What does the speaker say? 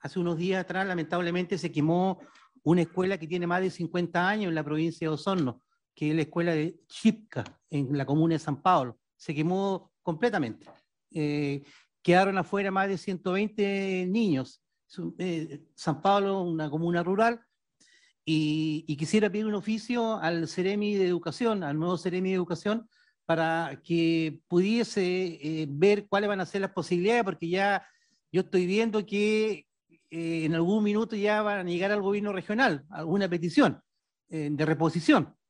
hace unos días atrás lamentablemente se quemó una escuela que tiene más de 50 años en la provincia de Osorno, que es la escuela de Chipca, en la comuna de San Pablo. Se quemó completamente. Quedaron afuera más de 120 niños. San Pablo, una comuna rural, y quisiera pedir un oficio al Ceremi de Educación, al nuevo Ceremi de Educación, para que pudiese ver cuáles van a ser las posibilidades, porque ya yo estoy viendo que en algún minuto ya van a llegar al gobierno regional alguna petición de reposición.